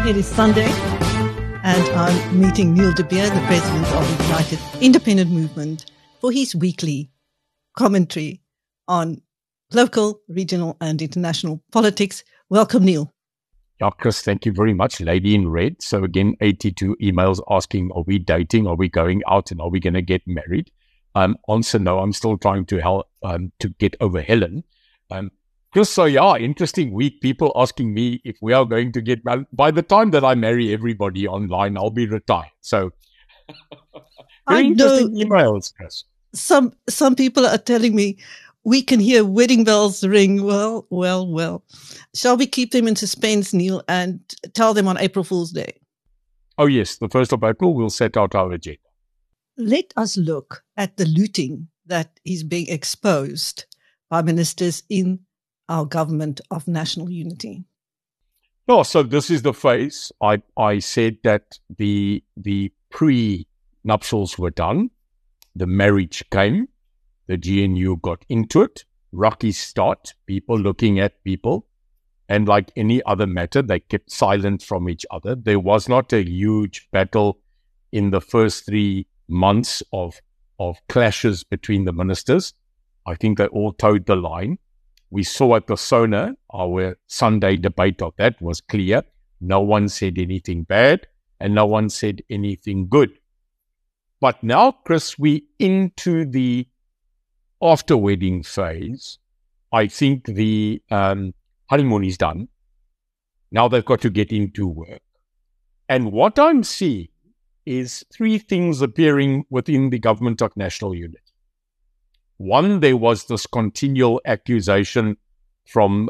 It is Sunday, and I'm meeting Neil de Beer, the president of the United Independent Movement, for his weekly commentary on local, regional, and international politics. Welcome, Neil. Yeah, Chris, thank you very much. Lady in red. So again, 82 emails asking, are we dating? Are we going out? And are we going to get married? Answer no. I'm still trying to help to get over Helen. Chris, so yeah, interesting week. People asking me if we are going to get married. By the time that I marry everybody online, I'll be retired. So very interesting emails, Chris. Some people are telling me we can hear wedding bells ring. Well. Shall we keep them in suspense, Neil, and tell them on April Fool's Day? Oh, yes. The 1st of April, we'll set out our agenda. Let us look at the looting that is being exposed by ministers in our government of national unity. Oh, so this is the phase. I said that the pre-nuptials were done. The marriage came. The GNU got into it. Rocky start. People looking at people. And like any other matter, they kept silent from each other. There was not a huge battle in the first 3 months of clashes between the ministers. I think they all towed the line. We saw at the SONA, our Sunday debate of that was clear. No one said anything bad and no one said anything good. But now, Chris, we into the after-wedding phase. I think the honeymoon is done. Now they've got to get into work. And what I'm seeing is 3 things appearing within the government of national unity. One, there was this continual accusation from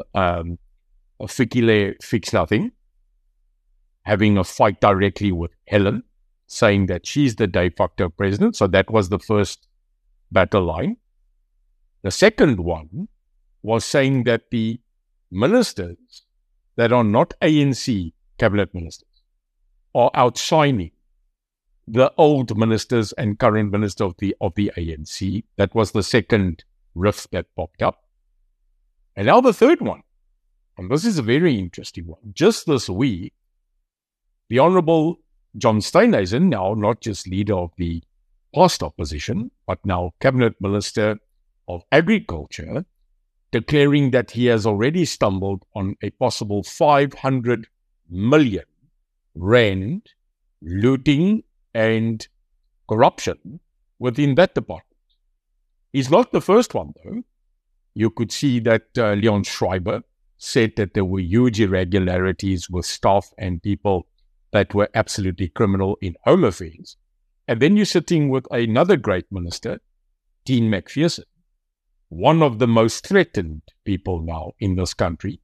Fikile Fix Nothing, having a fight directly with Helen, saying that she's the de facto president. So that was the first battle line. The second one was saying that the ministers that are not ANC cabinet ministers are outshining the old ministers and current minister of the ANC. That was the second rift that popped up. And now the third one, and this is a very interesting one. Just this week, the Honourable John Steenhuisen, now not just leader of the past opposition, but now Cabinet Minister of Agriculture, declaring that he has already stumbled on a possible 500 million rand looting and corruption within that department. He's not the first one, though. You could see that Leon Schreiber said that there were huge irregularities with staff and people that were absolutely criminal in Home Affairs. And then you're sitting with another great minister, Dean McPherson, one of the most threatened people now in this country,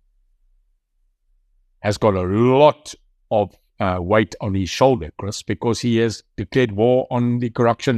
has got a lot of weight on his shoulder, Chris, because he has declared war on the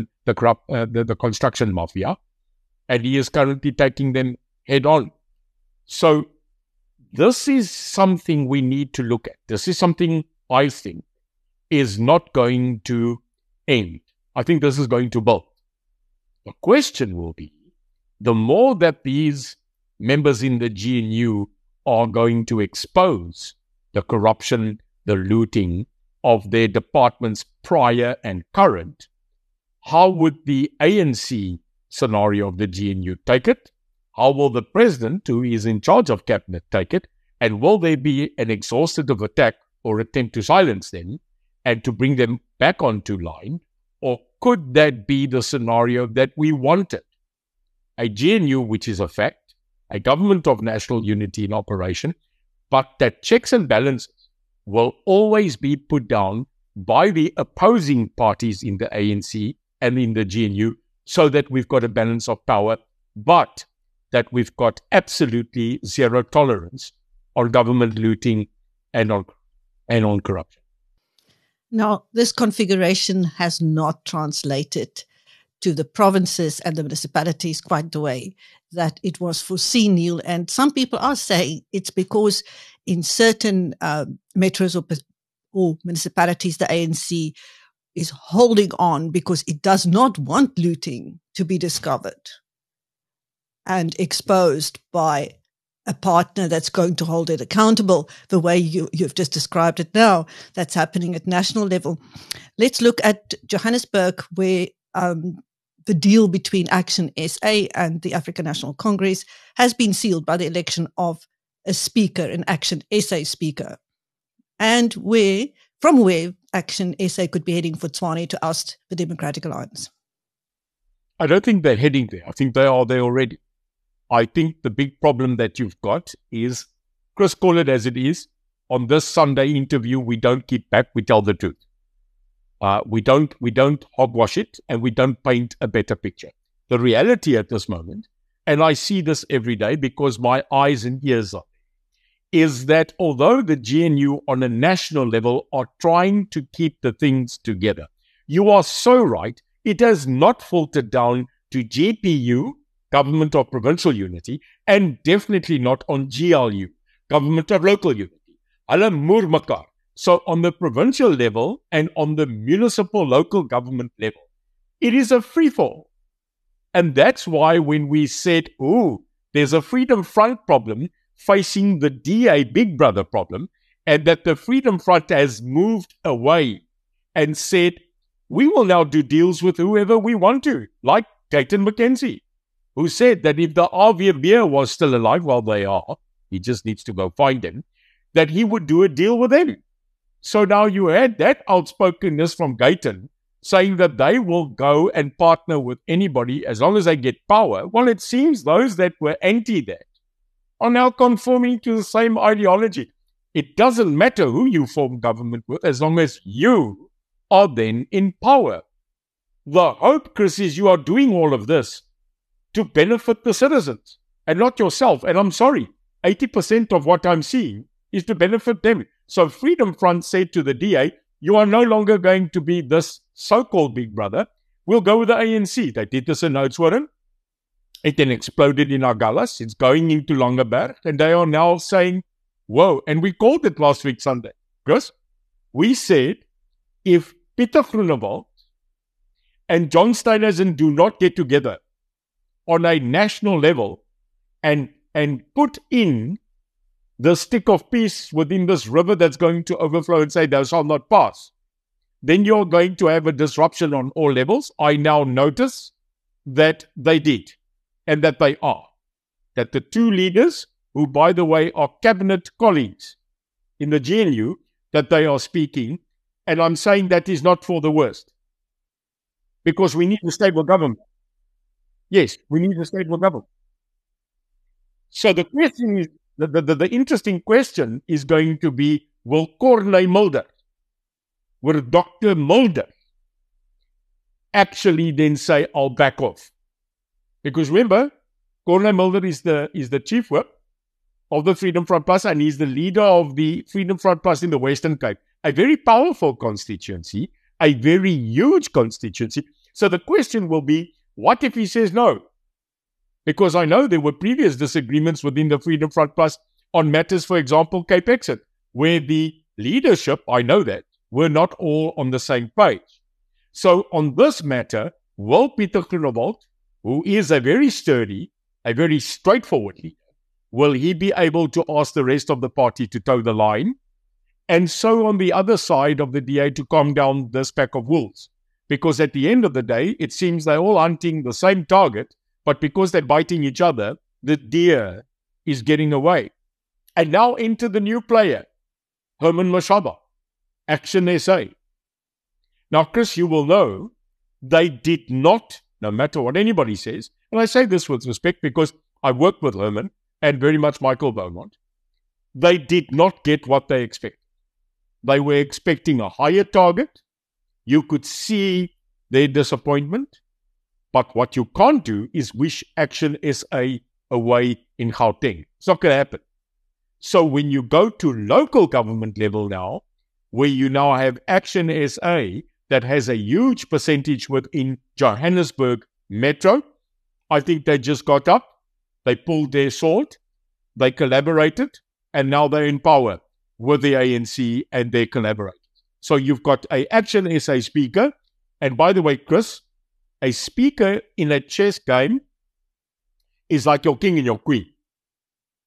the construction mafia, and he is currently taking them head on. So this is something we need to look at. This is something I think is not going to end. I think this is going to build. The question will be, the more that these members in the GNU are going to expose the corruption, the looting of their departments prior and current, how would the ANC scenario of the GNU take it? How will the president, who is in charge of cabinet, take it? And will there be an exhaustive attack or attempt to silence them and to bring them back onto line? Or could that be the scenario that we wanted? A GNU, which is a fact, a government of national unity in operation, but that checks and balances will always be put down by the opposing parties in the ANC and in the GNU, so that we've got a balance of power, but that we've got absolutely zero tolerance on government looting and on corruption. Now, this configuration has not translated to the provinces and the municipalities quite the way that it was foreseen, Neil. And some people are saying it's because in certain metros or municipalities, the ANC is holding on because it does not want looting to be discovered and exposed by a partner that's going to hold it accountable the way you've just described it now. That's happening at national level. Let's look at Johannesburg, where the deal between Action SA and the African National Congress has been sealed by the election of a speaker, an Action SA speaker, and from where Action SA could be heading for Tshwane to oust the Democratic Alliance. I don't think they're heading there. I think they are there already. I think the big problem that you've got is, Chris, call it as it is. On this Sunday interview, we don't keep back, we tell the truth. We don't hogwash it, and we don't paint a better picture. The reality at this moment, and I see this every day because my eyes and ears are, is that although the GNU on a national level are trying to keep the things together, you are so right, it has not filtered down to GPU, Government of Provincial Unity, and definitely not on GLU, Government of Local Unity. Hulle moer mekaar. So on the provincial level and on the municipal local government level, it is a free-fall. And that's why when we said, there's a Freedom Front problem facing the DA Big Brother problem, and that the Freedom Front has moved away and said, we will now do deals with whoever we want to, like Clayton McKenzie, who said that if the RVB was still alive, well, they are, he just needs to go find them, that he would do a deal with them. So now you had that outspokenness from Gayton saying that they will go and partner with anybody as long as they get power. Well, it seems those that were anti that are now conforming to the same ideology. It doesn't matter who you form government with as long as you are then in power. The hope, Chris, is you are doing all of this to benefit the citizens and not yourself. And I'm sorry, 80% of what I'm seeing is to benefit them. So Freedom Front said to the DA, you are no longer going to be this so-called big brother. We'll go with the ANC. They did this in Oudtshoorn. It then exploded in Agulhas. It's going into Langeberg. And they are now saying, whoa. And we called it last week Sunday. Chris, we said, if Pieter Groenewald and John Steenhuisen do not get together on a national level and put in the stick of peace within this river that's going to overflow and say, thou shalt not pass, then you're going to have a disruption on all levels. I now notice that they did, and that they are. That the two leaders, who, by the way, are cabinet colleagues in the GNU, that they are speaking, and I'm saying that is not for the worst. Because we need a stable government. Yes, we need a stable government. So the question is, the interesting question is going to be, will Corné Mulder, will Dr. Mulder actually then say, I'll back off? Because remember, Corné Mulder is the chief whip of the Freedom Front Plus, and he's the leader of the Freedom Front Plus in the Western Cape. A very powerful constituency, a very huge constituency. So the question will be, what if he says no? Because I know there were previous disagreements within the Freedom Front Plus on matters, for example, Cape Exit, where the leadership, I know that, were not all on the same page. So on this matter, will Pieter Groenewald, who is a very sturdy, a very straightforward leader, will he be able to ask the rest of the party to toe the line? And so on the other side of the DA to calm down this pack of wolves. Because at the end of the day, it seems they're all hunting the same target, but because they're biting each other, the deer is getting away. And now enter the new player, Herman Mashaba, Action SA. Now, Chris, you will know, they did not, no matter what anybody says, and I say this with respect because I worked with Herman and very much Michael Beaumont, they did not get what they expected. They were expecting a higher target. You could see their disappointment. But what you can't do is wish Action SA away in Gauteng. It's not going to happen. So when you go to local government level now, where you now have Action SA that has a huge percentage within Johannesburg Metro, I think they just got up, they pulled their sword, they collaborated, and now they're in power with the ANC and their collaborators. So you've got a Action SA speaker, and by the way, Chris, a speaker in a chess game is like your king and your queen.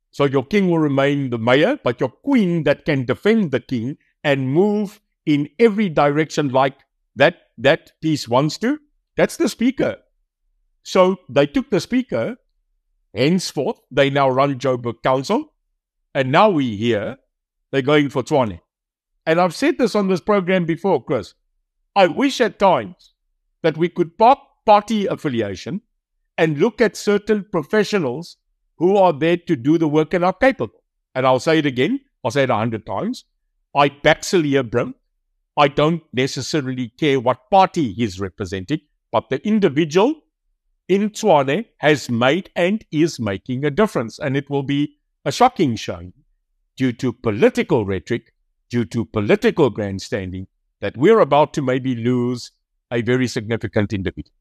So your king will remain the mayor, but your queen that can defend the king and move in every direction like that piece wants to, that's the speaker. So they took the speaker, henceforth they now run Joburg Council, and now we hear they're going for Tshwane. And I've said this on this program before, Chris. I wish at times that we could park party affiliation and look at certain professionals who are there to do the work and are capable. And I'll say it again, I'll say it 100 times. I back Celier Brink. I don't necessarily care what party he's representing, but the individual in Tshwane has made and is making a difference. And it will be a shocking shame due to political rhetoric, due to political grandstanding, that we're about to maybe lose a very significant individual.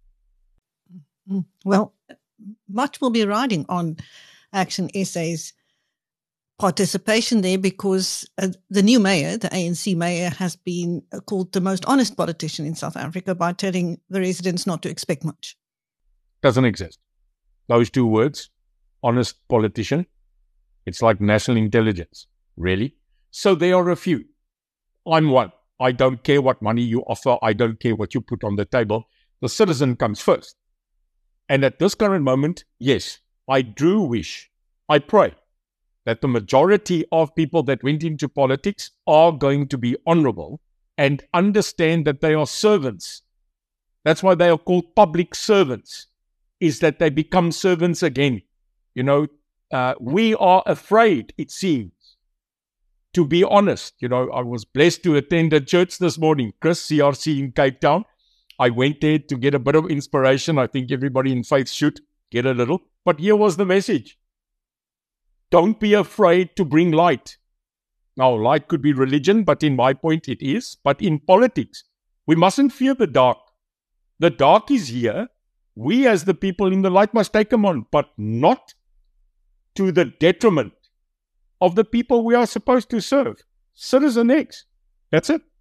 Well, much will be riding on Action SA's participation there, because the new mayor, the ANC mayor, has been called the most honest politician in South Africa by telling the residents not to expect much. Doesn't exist. Those two words, honest politician, it's like national intelligence, really. So there are a few. I'm one. I don't care what money you offer. I don't care what you put on the table. The citizen comes first. And at this current moment, yes, I do wish, I pray, that the majority of people that went into politics are going to be honorable and understand that they are servants. That's why they are called public servants, is that they become servants again. You know, we are afraid, it seems, to be honest. You know, I was blessed to attend a church this morning, Chris, CRC in Cape Town. I went there to get a bit of inspiration. I think everybody in faith should get a little. But here was the message. Don't be afraid to bring light. Now, light could be religion, but in my point it is. But in politics, we mustn't fear the dark. The dark is here. We as the people in the light must take them on, but not to the detriment of the people we are supposed to serve. Citizen X. That's it.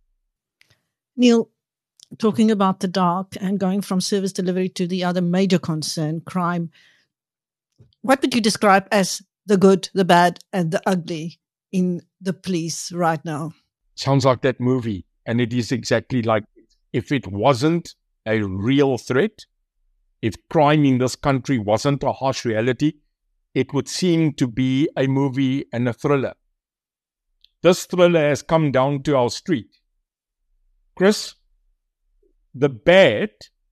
Neil, talking about the dark and going from service delivery to the other major concern, crime, what would you describe as the good, the bad, and the ugly in the police right now? Sounds like that movie. And it is exactly like it. If it wasn't a real threat, if crime in this country wasn't a harsh reality, it would seem to be a movie and a thriller. This thriller has come down to our street. Chris, the bad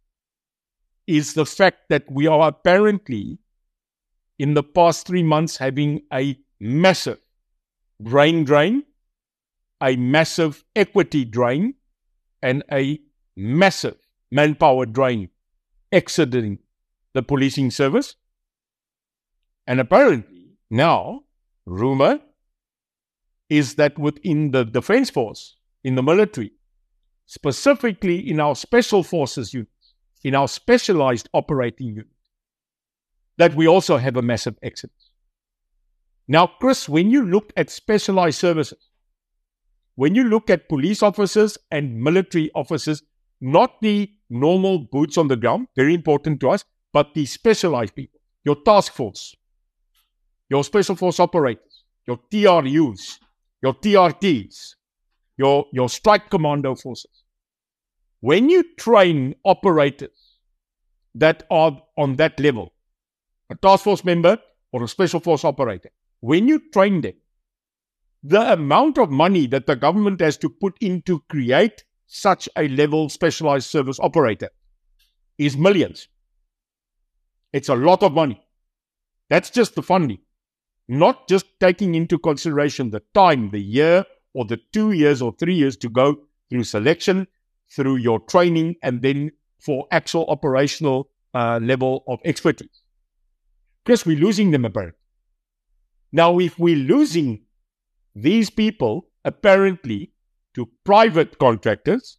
is the fact that we are apparently, in the past 3 months, having a massive brain drain, a massive equity drain, and a massive manpower drain exiting the policing service. And apparently now, rumor is that within the defense force, in the military, specifically in our special forces units, in our specialized operating unit, that we also have a massive exodus. Now, Chris, when you look at specialized services, when you look at police officers and military officers, not the normal boots on the ground, very important to us, but the specialized people, your task force, your special force operators, your TRUs, your TRTs, your strike commando forces. When you train operators that are on that level, a task force member or a special force operator, when you train them, the amount of money that the government has to put in to create such a level specialized service operator is millions. It's a lot of money. That's just the funding. Not just taking into consideration the time, the year, or the 2 years or 3 years to go through selection, through your training, and then for actual operational level of expertise. Because we're losing them apparently. Now, if we're losing these people apparently to private contractors,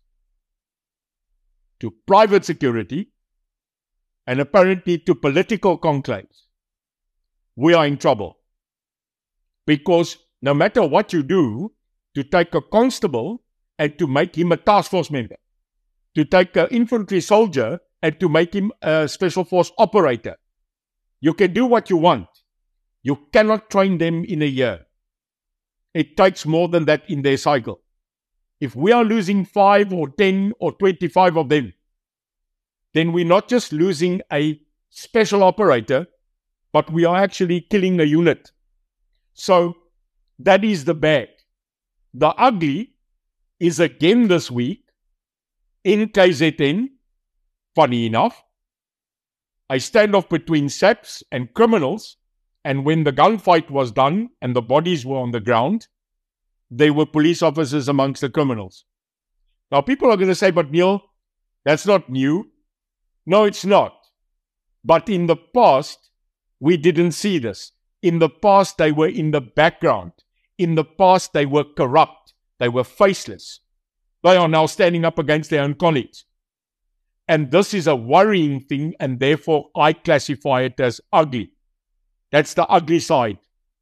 to private security, and apparently to political conclaves, we are in trouble. Because no matter what you do, to take a constable and to make him a task force member, to take an infantry soldier and to make him a special force operator, you can do what you want. You cannot train them in a year. It takes more than that in their cycle. If we are losing 5 or 10 or 25 of them, then we're not just losing a special operator, but we are actually killing a unit. So that is the bad. The ugly is again this week in KZN, funny enough, a standoff between SAPs and criminals, and when the gunfight was done and the bodies were on the ground, they were police officers amongst the criminals. Now people are going to say, but Neil, that's not new. No, it's not. But in the past, we didn't see this. In the past, they were in the background. In the past, they were corrupt. They were faceless. They are now standing up against their own colleagues. And this is a worrying thing, and therefore I classify it as ugly. That's the ugly side.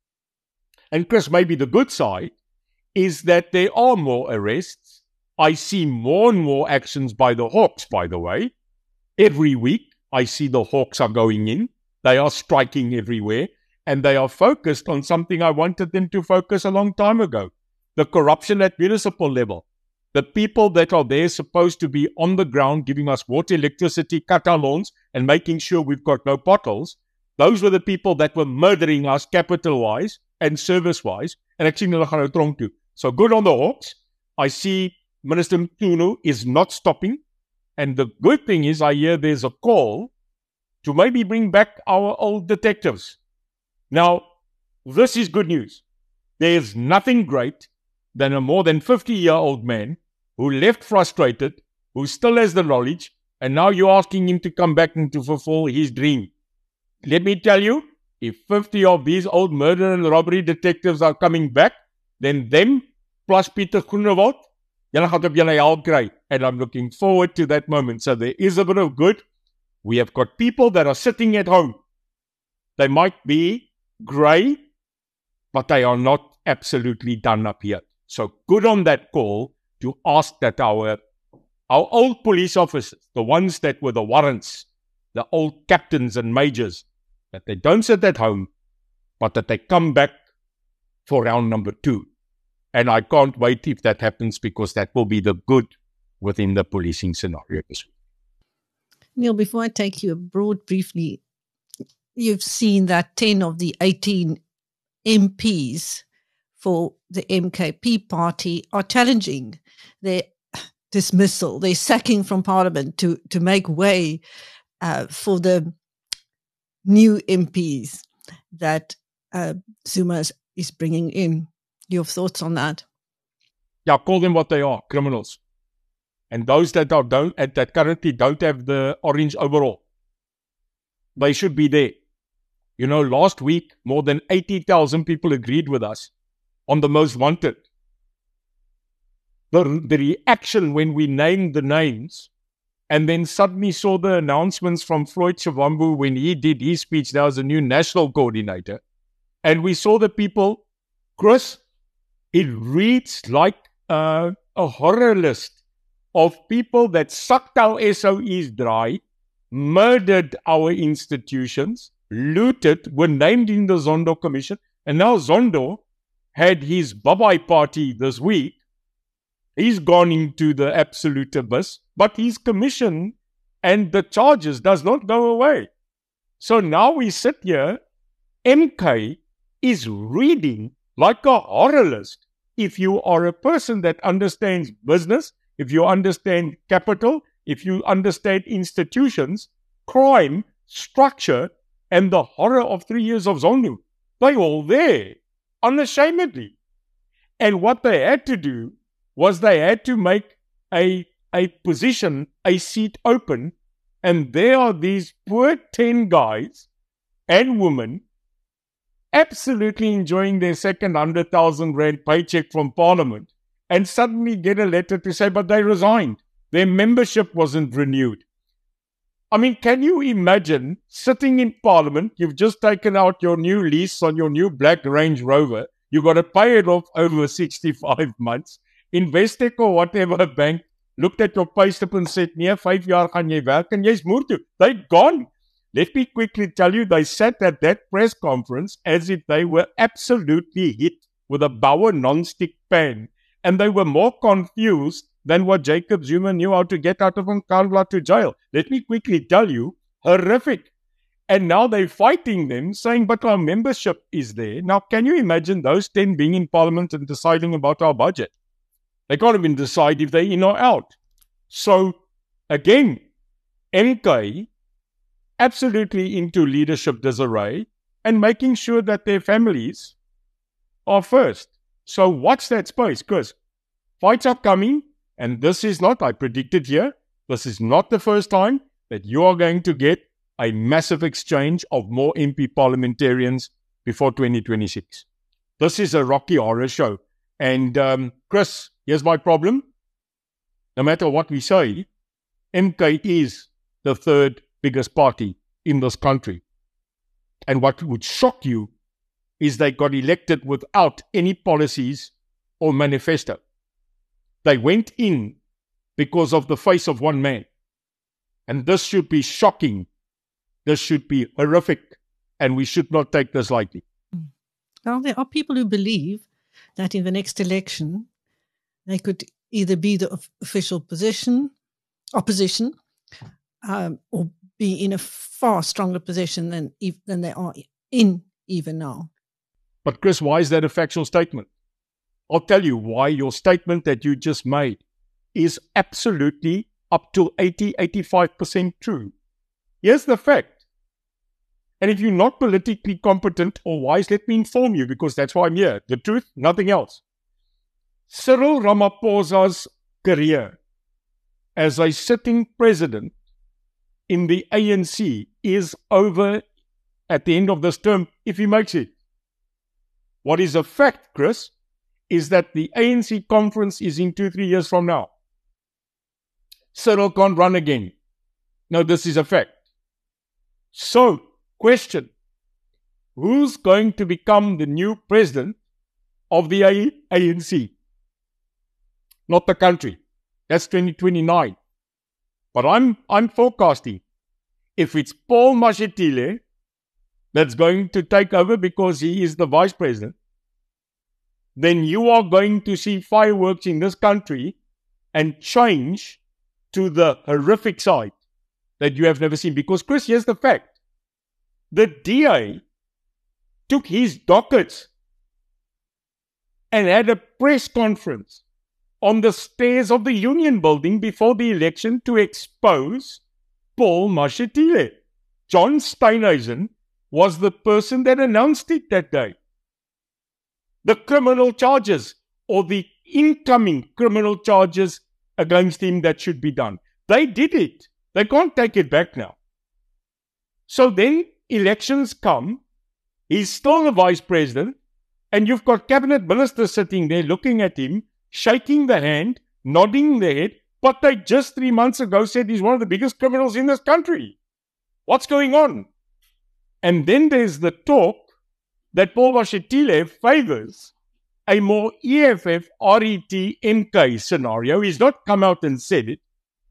And Chris, maybe the good side is that there are more arrests. I see more and more actions by the Hawks, by the way. Every week, I see the Hawks are going in. They are striking everywhere. And they are focused on something I wanted them to focus a long time ago. The corruption at municipal level. The people that are there supposed to be on the ground giving us water, electricity, cut our lawns, and making sure we've got no potholes. Those were the people that were murdering us capital-wise and service-wise. And actually, they're going to tronk to. So good on the Hawks. I see Minister Mtunu is not stopping. And the good thing is I hear there's a call to maybe bring back our old detectives. Now, this is good news. There's nothing great than a more than 50-year-old man who left frustrated, who still has the knowledge, and now you're asking him to come back and to fulfill his dream. Let me tell you, if 50 of these old murder and robbery detectives are coming back, then them plus Peter Groenewald, julle gaan op julle help kry. And I'm looking forward to that moment. So there is a bit of good. We have got people that are sitting at home. They might be grey, but they are not absolutely done up yet. So good on that call to ask that our old police officers, the ones that were the warrants, the old captains and majors, that they don't sit at home, but that they come back for round number 2. And I can't wait if that happens, because that will be the good within the policing scenario this week. Neil, before I take you abroad briefly, you've seen that 10 of the 18 MPs for the MKP party are challenging their dismissal, their sacking from Parliament to make way for the new MPs that Zuma is bringing in. Your thoughts on that? Yeah, call them what they are, criminals. And those that currently don't have the orange overall, they should be there. You know, last week, more than 80,000 people agreed with us on the most wanted. The reaction when we named the names and then suddenly saw the announcements from Floyd Shivambu when he did his speech, there was a new national coordinator. And we saw the people, Chris, it reads like a horror list of people that sucked our SOEs dry, murdered our institutions, looted, were named in the Zondo Commission, and now Zondo had his bye-bye party this week. He's gone into the absolute abyss, but his commission and the charges does not go away. So now we sit here, MK is reading like a horror list. If you are a person that understands business, if you understand capital, if you understand institutions, crime, structure, and the horror of 3 years of Zondo, they're all there, unashamedly. And what they had to do was they had to make a position, a seat open, and there are these poor 10 guys and women absolutely enjoying their second 100,000 rand paycheck from Parliament, and suddenly get a letter to say, but they resigned. Their membership wasn't renewed. I mean, can you imagine sitting in Parliament, you've just taken out your new lease on your new black Range Rover, you've got to pay it off over 65 months, Investec or whatever bank looked at your payslip and said, nee, 5 jaar gaan jy werk, en jy's moer toe. They're gone. Let me quickly tell you, they sat at that press conference as if they were absolutely hit with a Bauer non-stick pan. And they were more confused than what Jacob Zuma knew how to get out of Nkandla to jail. Let me quickly tell you, horrific. And now they're fighting them, saying, but our membership is there. Now, can you imagine those 10 being in parliament and deciding about our budget? They can't even decide if they're in or out. So, again, MK absolutely into leadership disarray and making sure that their families are first. So watch that space, because fights are coming, and this is not, I predicted here, this is not the first time that you are going to get a massive exchange of more MP parliamentarians before 2026. This is a Rocky Horror show. And Chris, here's my problem. No matter what we say, MK is the third biggest party in this country. And what would shock you is they got elected without any policies or manifesto. They went in because of the face of one man. And this should be shocking. This should be horrific. And we should not take this lightly. Well, there are people who believe that in the next election, they could either be the official opposition, or be in a far stronger position than they are in even now. But Chris, why is that a factual statement? I'll tell you why your statement that you just made is absolutely up to 80-85% true. Here's the fact. And if you're not politically competent or wise, let me inform you, because that's why I'm here. The truth, nothing else. Cyril Ramaphosa's career as a sitting president in the ANC is over at the end of this term if he makes it. What is a fact, Chris, is that the ANC conference is in 2-3 years from now. Cyril can't run again. No, this is a fact. So, question, who's going to become the new president of the ANC? Not the country. That's 2029. But I'm forecasting, if it's Paul Mashatile that's going to take over because he is the vice president, then you are going to see fireworks in this country and change to the horrific side that you have never seen. Because, Chris, here's the fact. The DA took his dockets and had a press conference on the stairs of the Union Building before the election to expose Paul Mashatile. John Steenhuisen was the person that announced it that day. The criminal charges, or the incoming criminal charges against him that should be done. They did it. They can't take it back now. So then elections come, he's still the vice president, and you've got cabinet ministers sitting there looking at him, shaking the hand, nodding their head, but they just 3 months ago said he's one of the biggest criminals in this country. What's going on? And then there's the talk that Paul Mashatile favors a more EFF, RET, MK scenario. He's not come out and said it,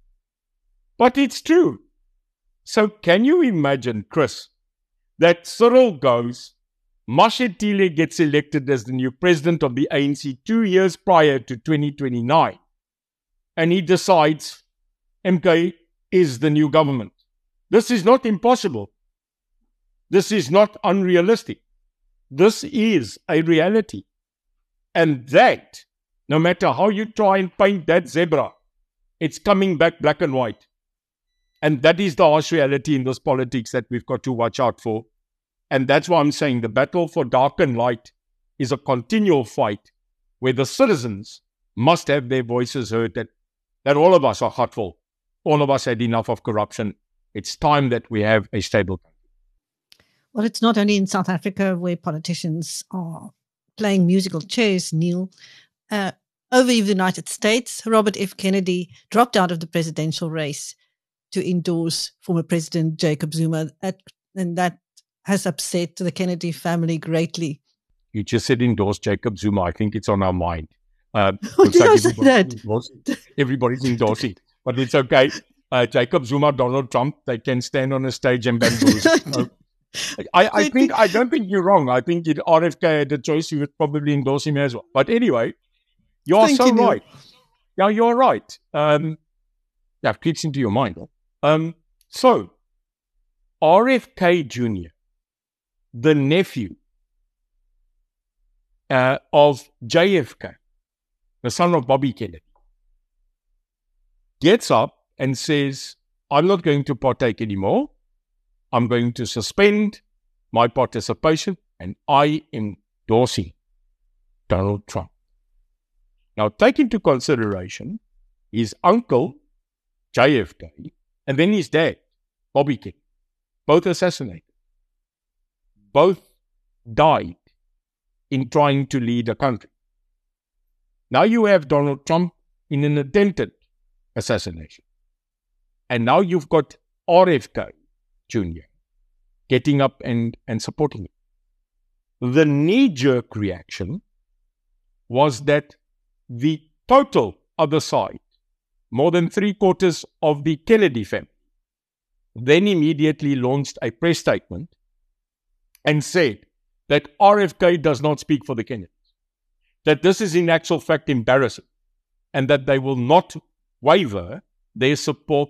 but it's true. So can you imagine, Chris, that Cyril goes, Mashatile gets elected as the new president of the ANC 2 years prior to 2029, and he decides MK is the new government. This is not impossible. This is not unrealistic. This is a reality. And that, no matter how you try and paint that zebra, it's coming back black and white. And that is the harsh reality in this politics that we've got to watch out for. And that's why I'm saying the battle for dark and light is a continual fight where the citizens must have their voices heard, that all of us are hurtful. All of us had enough of corruption. It's time that we have a stable country. Well, it's not only in South Africa where politicians are playing musical chairs, Neil. Over in the United States, Robert F. Kennedy dropped out of the presidential race to endorse former President Jacob Zuma, and that has upset the Kennedy family greatly. You just said endorse Jacob Zuma. I think it's on our mind. Did I say that? Everybody's endorsing, but it's okay. Jacob Zuma, Donald Trump, they can stand on a stage and bamboozle. I don't think you're wrong. I think if RFK had a choice, he would probably endorse him as well. But anyway, you are so right. Yeah, you're right. That kicks into your mind. So, RFK Jr., the nephew of JFK, the son of Bobby Kennedy, gets up and says, I'm not going to partake anymore. I'm going to suspend my participation, and I am endorsing Donald Trump. Now, take into consideration his uncle, JFK, and then his dad, Bobby Kennedy, both assassinated. Both died in trying to lead a country. Now you have Donald Trump in an attempted assassination. And now you've got RFK Jr. getting up and supporting him. The knee-jerk reaction was that the total other side, more than 3/4 of the Kennedy family, then immediately launched a press statement and said that RFK does not speak for the Kennedys, that this is in actual fact embarrassing, and that they will not waver their support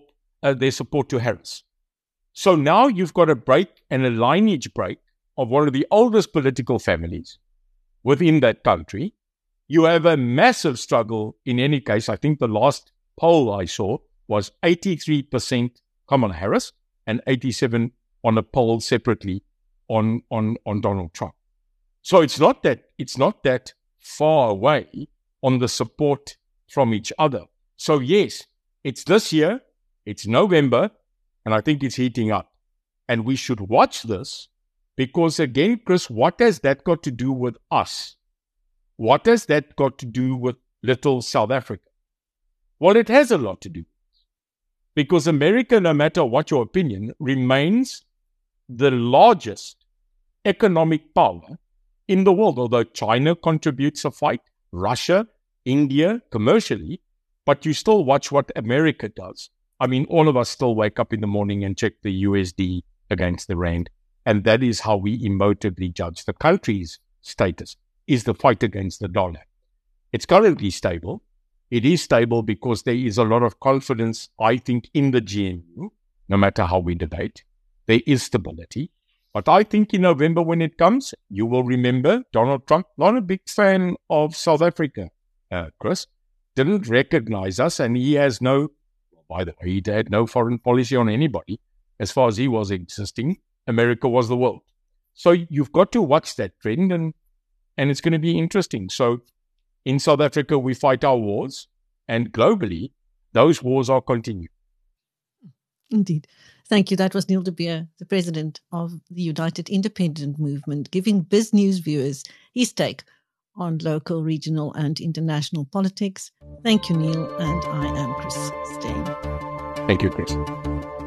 to Harris. So now you've got a break and a lineage break of one of the oldest political families within that country. You have a massive struggle in any case. I think the last poll I saw was 83% Kamala Harris and 87% on a poll separately on Donald Trump. So it's not that far away on the support from each other. So yes, it's this year, it's November, and I think it's heating up. And we should watch this because, again, Chris, what has that got to do with us? What has that got to do with little South Africa? Well, it has a lot to do. Because America, no matter what your opinion, remains the largest economic power in the world. Although China contributes a fight, Russia, India, commercially, but you still watch what America does. I mean, all of us still wake up in the morning and check the USD against the rand. And that is how we emotively judge the country's status, is the fight against the dollar. It's currently stable. It is stable because there is a lot of confidence, I think, in the GNU, no matter how we debate. There is stability. But I think in November when it comes, you will remember Donald Trump, not a big fan of South Africa, Chris, didn't recognize us, and he has by the way, he had no foreign policy on anybody. As far as he was existing, America was the world. So you've got to watch that trend, and it's going to be interesting. So in South Africa, we fight our wars, and globally, those wars are continuing. Indeed. Thank you. That was Neil de Beer, the president of the United Independent Movement, giving BizNews viewers his take on local, regional, and international politics. Thank you, Neil, and I am Chris Steyn. Thank you, Chris.